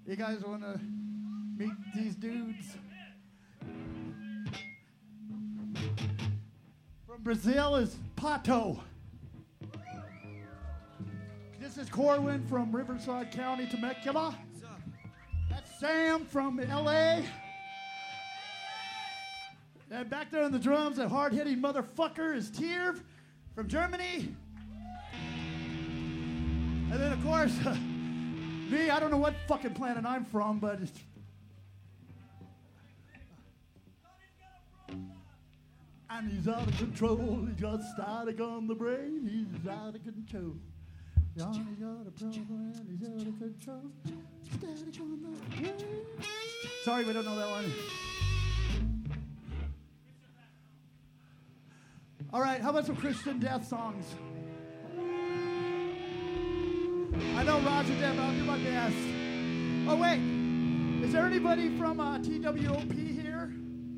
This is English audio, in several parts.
You guys want to meet these dudes? From Brazil is Pato. This is Corwin from Riverside County, Temecula. That's Sam from LA. And back there on the drums, that hard-hitting motherfucker is Tierv from Germany. And then, of course, me, I don't know what fucking planet I'm from, but it's... And he's out of control. He got static on the brain. He's out of control. Johnny's got a problem. He's out of control. Static on the brain. Sorry, we don't know that one. All right, how about some Christian death songs? I know Roger Depp, but I'll do my best. Oh, wait. Is there anybody from TWOP here?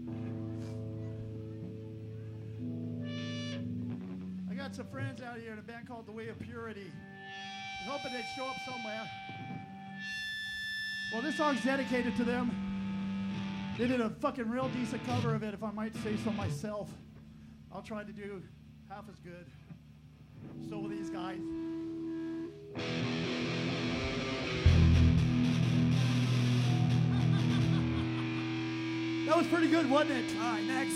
I got some friends out here in a band called The Way of Purity. I was hoping they'd show up somewhere. Well, this song's dedicated to them. They did a fucking real decent cover of it, if I might say so myself. I'll try to do half as good. So will these guys. That was pretty good, wasn't it? All right, next.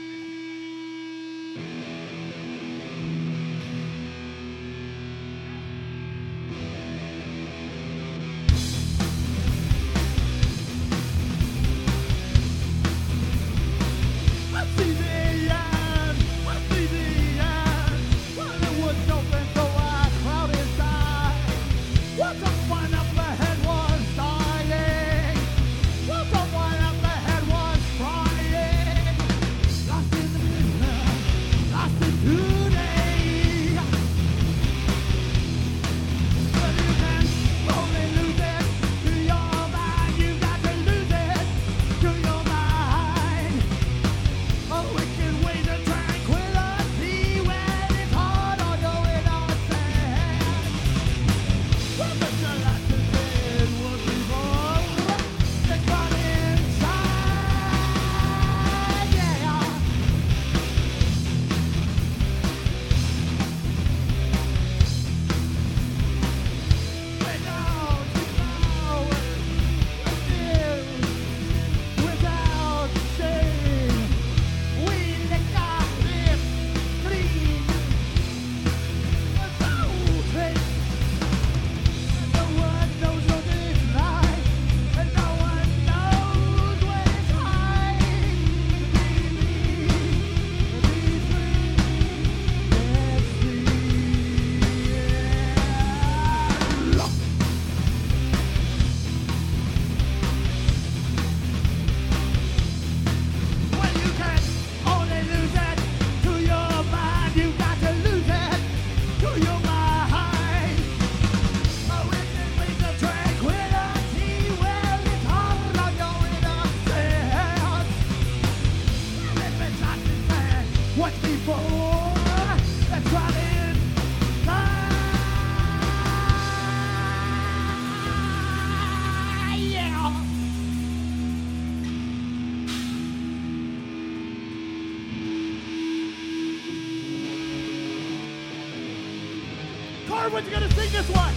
Everyone's gonna sing this one.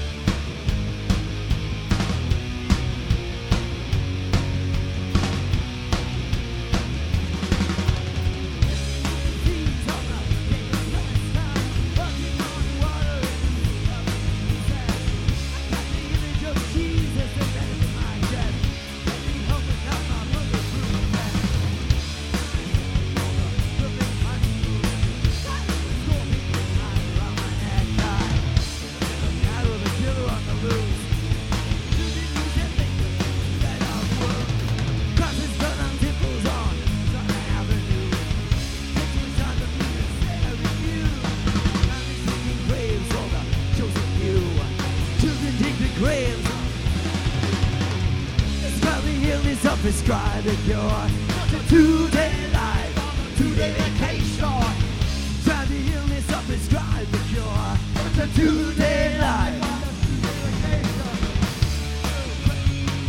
Prescribe a cure to today life, today vacation. Try the illness of prescribe a cure to today life.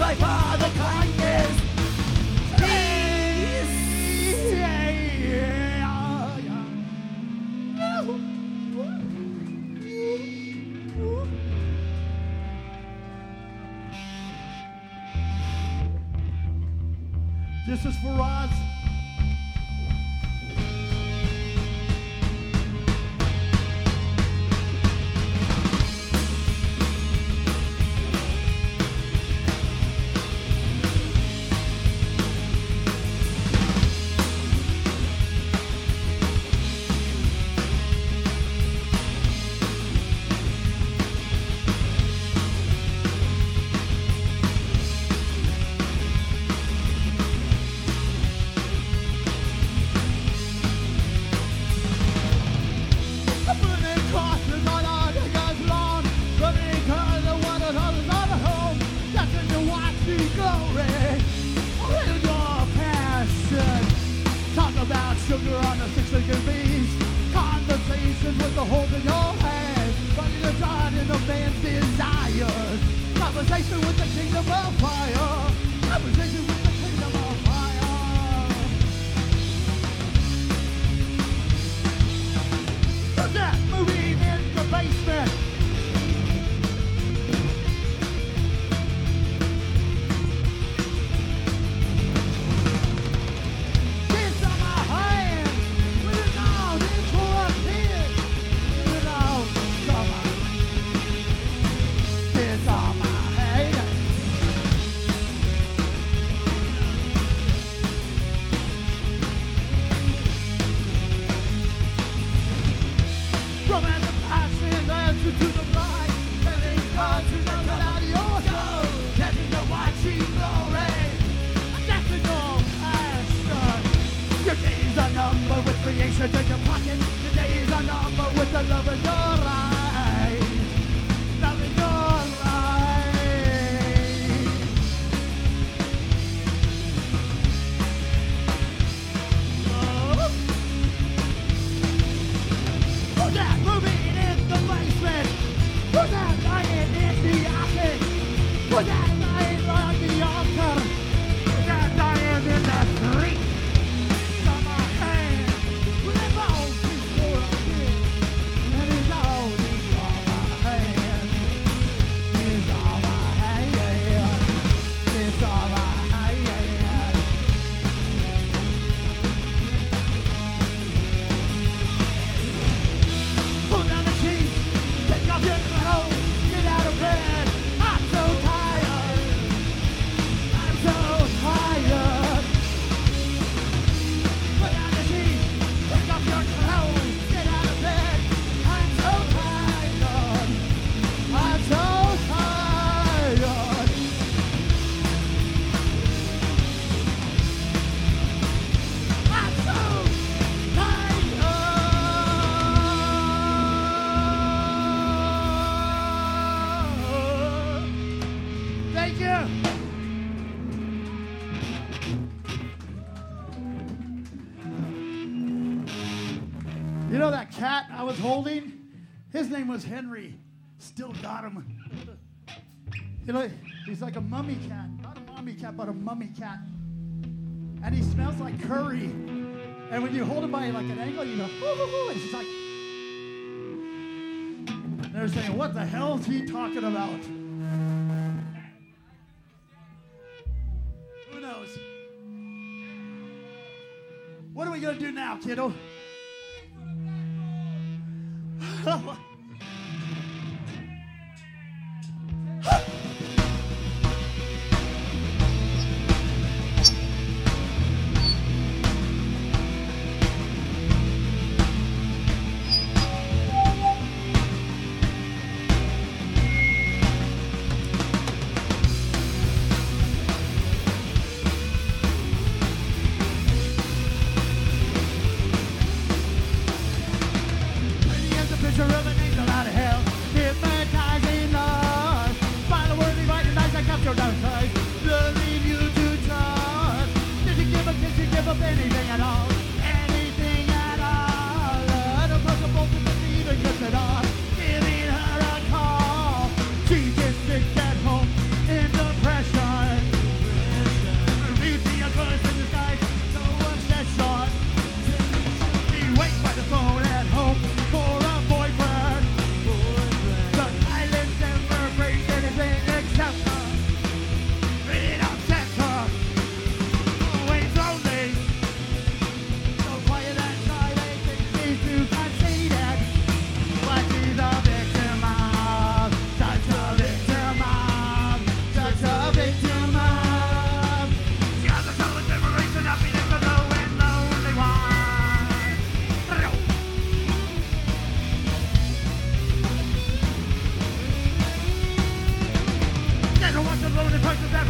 life for the kindness. Peace. This is for us. Sugar on a six-figure beast. Conversations with the hold in your hand. Running the tide in a man's desires. Conversation with the kingdom of fire. Conversation with the kingdom of fire. Who's that moving in the basement? Creation in your pocket. Today is a number with the love in your eyes. Love in your eyes. Oh. Who's that moving in the basement? Who's that lying in the office? Who's that lying on the altar? Who's that lying in the street? You know that cat I was holding? His name was Henry. Still got him. You know, he's like a mummy cat. Not a mommy cat, but a mummy cat. And he smells like curry. And when you hold him by like an angle, you go, ooh, and she's like, and they're saying, what the hell is he talking about? Who knows? What are we going to do now, kiddo? Picture of an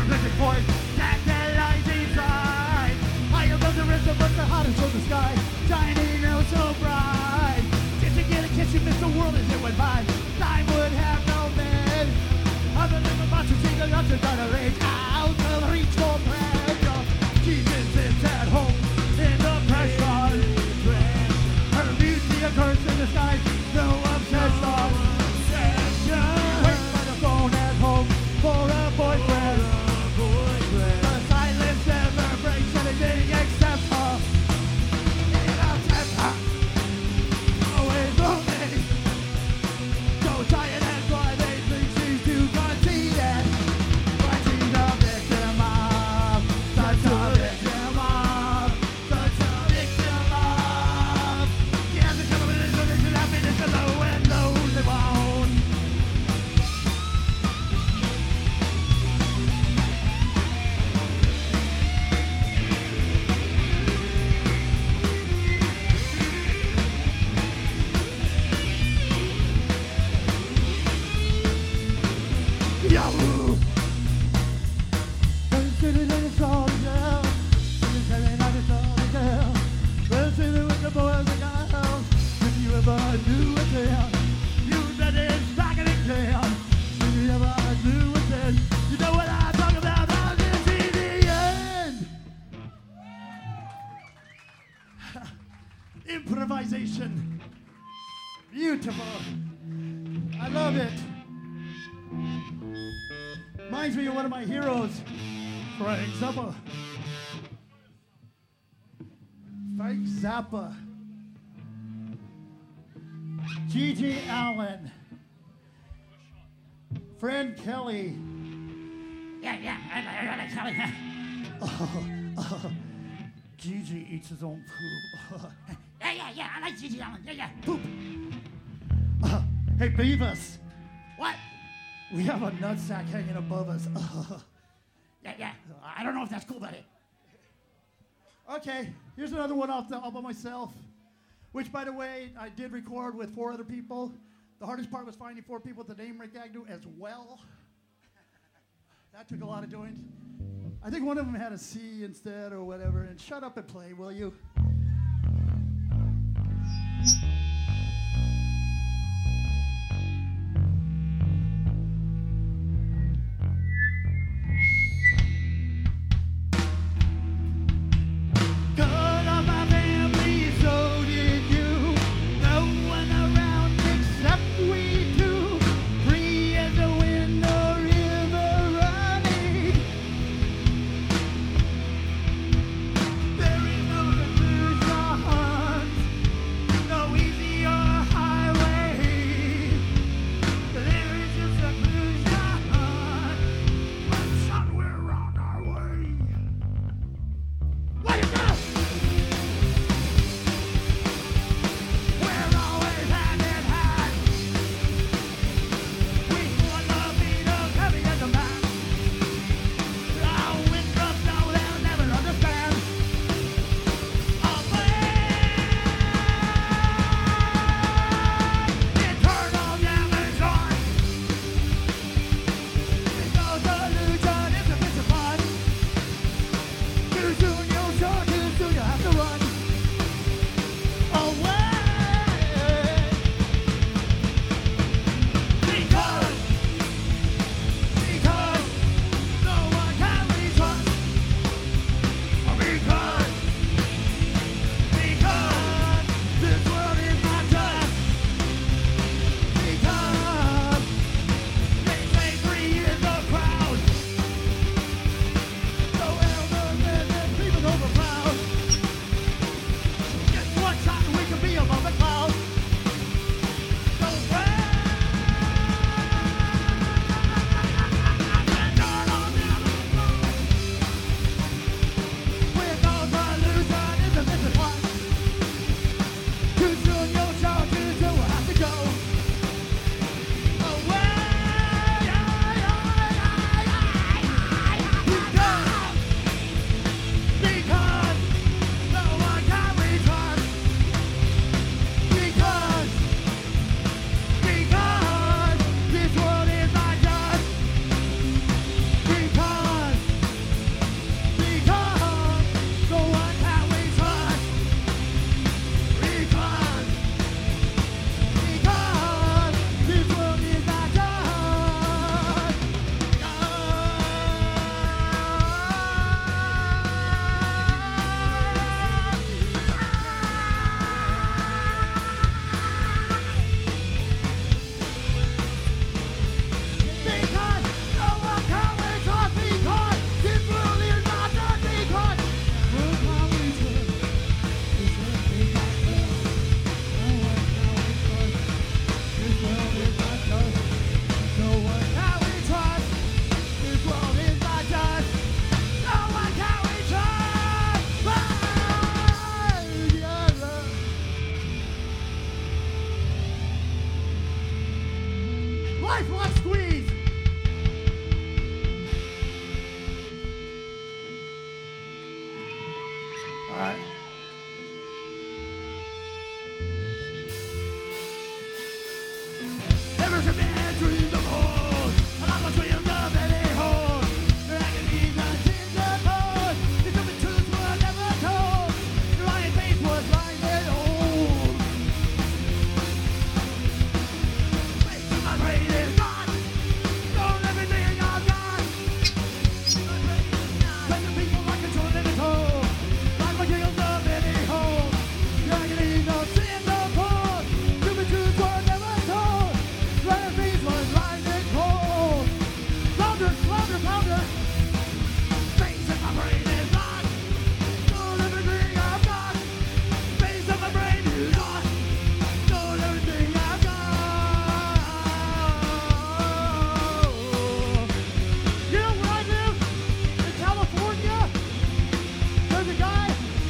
looking for it. That lies inside. High above the rest of us, the hottest of the sky. Shining out so bright. Did you get a kiss? You missed the world as it went by. Time would have no men. Other than the monster seeking up to try to reach out of reach for pleasure. Jesus sits at home in the pressure. Her beauty a curse in the sky. No obsession. Wait by the phone at home for a boyfriend. The silence never breaks anything except her. Always lonely. So tired and why they think she's too conceited. But she's a victim of, such a victim of, such a victim of. She has to come up with this solution, happiness is low and lows they won't. Yahoo! Sitting in a soldier, sitting in a soldier. Well, sitting with the boys and girls. If you ever knew a tale, you bet it's back in jail. If you ever knew a tale, you know what I'm talking about. Now this is the end. Improvisation. Beautiful. I love it. Reminds me of one of my heroes, Frank Zappa. Frank Zappa. G.G. Allen. Fred Kelly. Yeah, I like Kelly. G.G. eats his own poop. Yeah, I like G.G. Allen. Yeah. Poop. Hey, Beavis. What? We have a nutsack hanging above us. Yeah. I don't know if that's cool, buddy. Okay, here's another one all by myself, which, by the way, I did record with 4 other people. The hardest part was finding 4 people with the name Rick Agnew as well. That took a lot of doing. I think one of them had a C instead or whatever. And shut up and play, will you? There is no right. Ever since I dreamed of home, and I was dreamed of any home. I can leave my dreams apart. You told me truths were never told. Your lying face was lying at old. Face of my brain is gone. Stole everything I've got. My brain is gone. Playing people like a troll in a hole. Like my dreams of any home. I can leave no dreams apart. Your truths were never told. Your face was lying at cold. Louder, louder, louder. Face of my brain is gone. Stole everything I've got. Face of my brain is gone. Stole everything I've got. You know where I live? In California? There's a guy,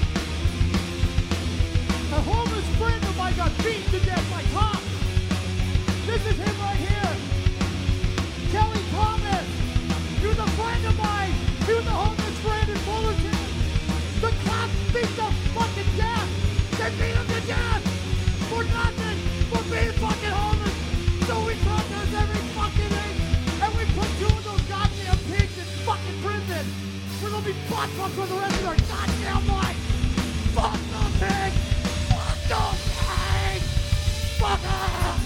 a homeless friend of mine got beaten to death by cops. This is him right here. Kelly Thomas. He was a friend of mine. He was a homeless friend in Fullerton. The cops beat the fucking death. They beat him to death for nothing, for being fucking homeless. So we protest every fucking day, and we put two of those goddamn pigs in fucking prison. We're gonna be butt fucked for the rest of our goddamn life. Fuck those pigs. Fuck those pigs. Fuck them.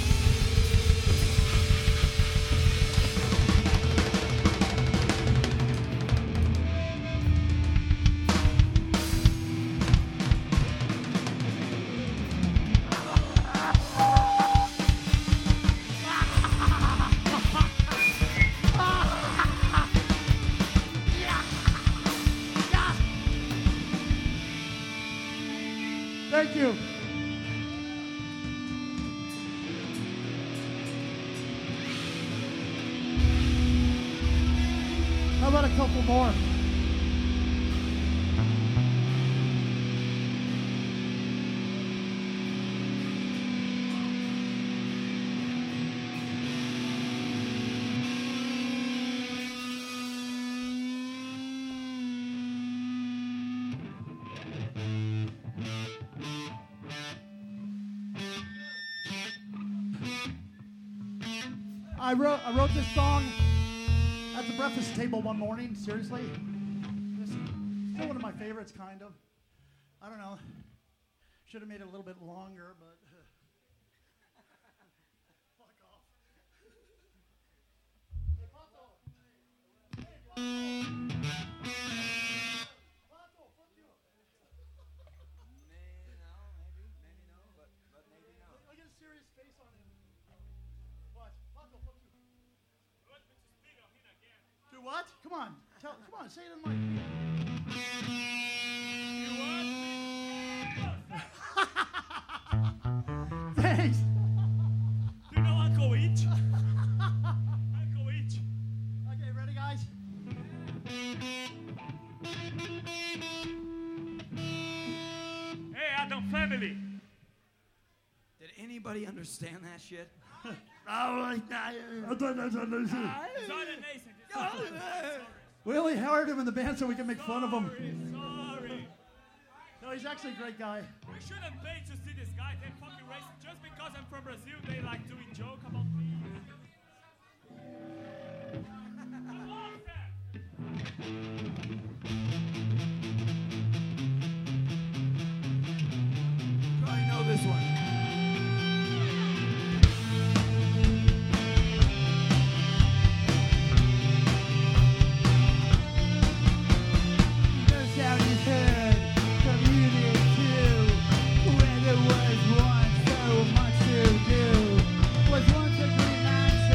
Thank you. How about a couple more? I wrote this song at the breakfast table one morning, seriously. It's still one of my favorites, kind of. I don't know. Should have made it a little bit longer, but... Fuck off. Hey, Pato. Hey, Pato, fuck you. Maybe no, but maybe no. Look at a serious face on him. What? Pato, fuck you. Do what? Come on. Come on, say it in my... Thanks. Do you know Uncle H? Uncle H. Okay, ready, guys? Hey, Adam family. Did anybody understand that shit? We only hired him in the band so we can make fun of him. Sorry. No, he's actually a great guy. We shouldn't pay to see this guy. They fucking racist. Just because I'm from Brazil, they like doing joke about me. I know this one. Was once a green man's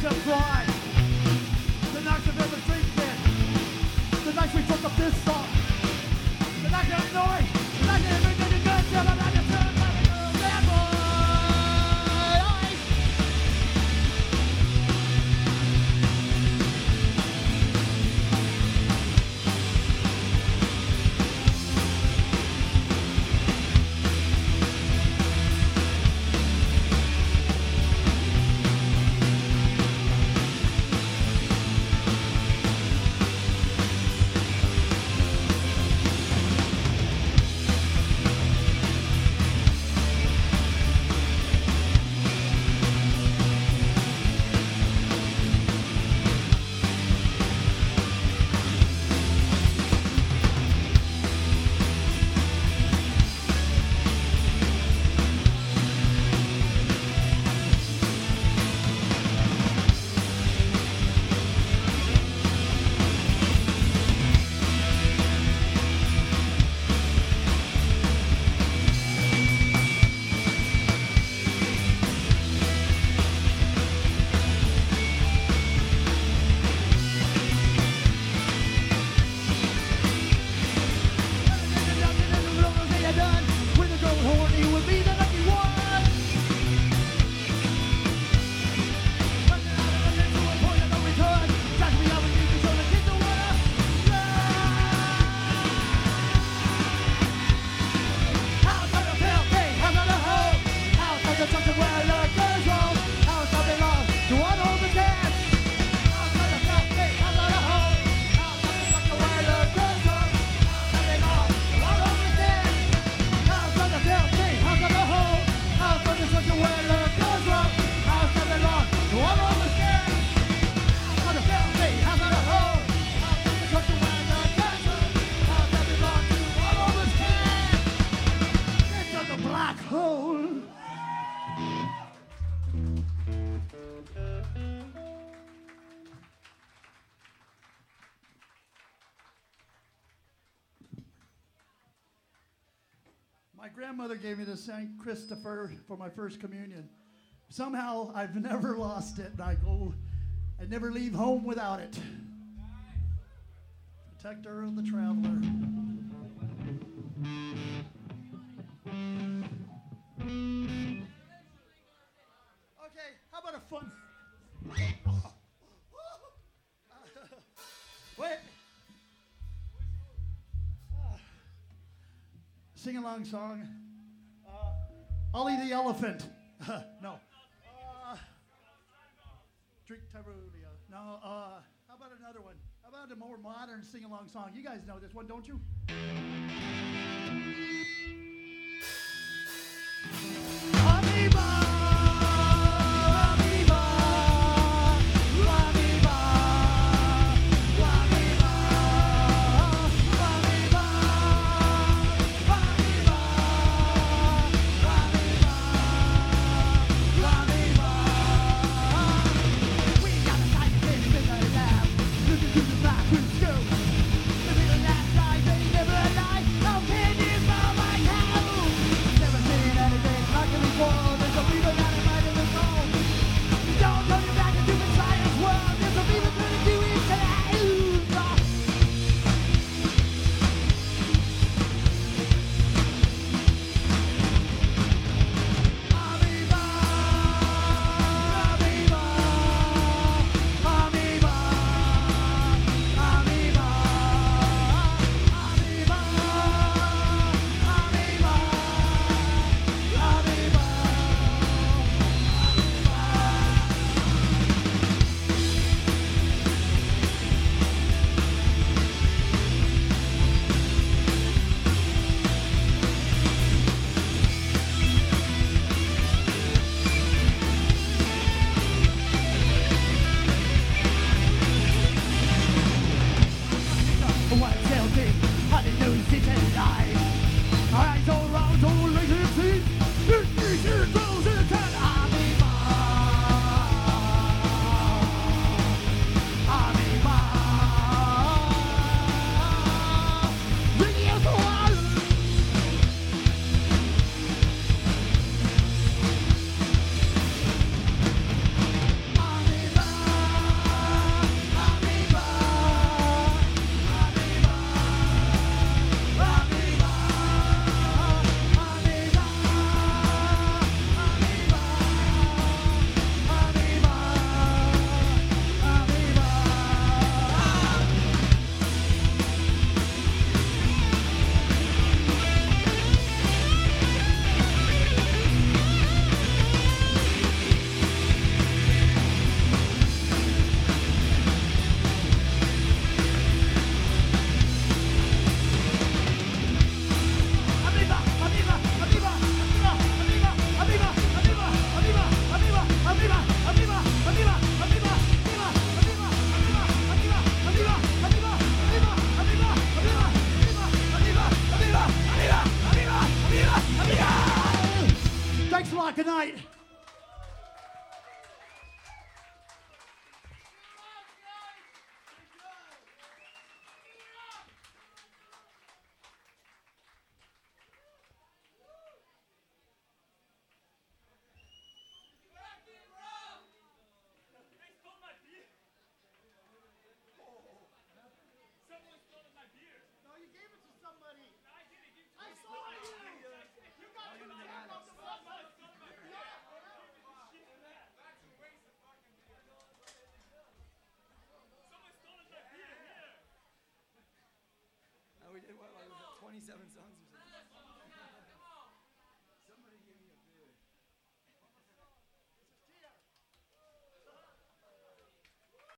ourselves dry. The nights of every drinking. The nights we took up this song. The nights of noise. The nights of everything you could tell about your turn by the girl. Bad boy. My grandmother gave me the St. Christopher for my first communion. Somehow I've never lost it, and I never leave home without it. Protector of the traveler. Okay, how about a fun? Wait. Sing-along song. Ollie the Elephant. No. Drink Tarulia. No. How about another one? How about a more modern sing-along song? You guys know this one, don't you? Amoeba! Living a last life, they never lie. How can you fall like that? tonight. They stole my beer. Someone stole my beer. No, you gave it to somebody. I didn't give I saw you. You got to the back of the bus. Someone stole my beer here. We did what, like 27 songs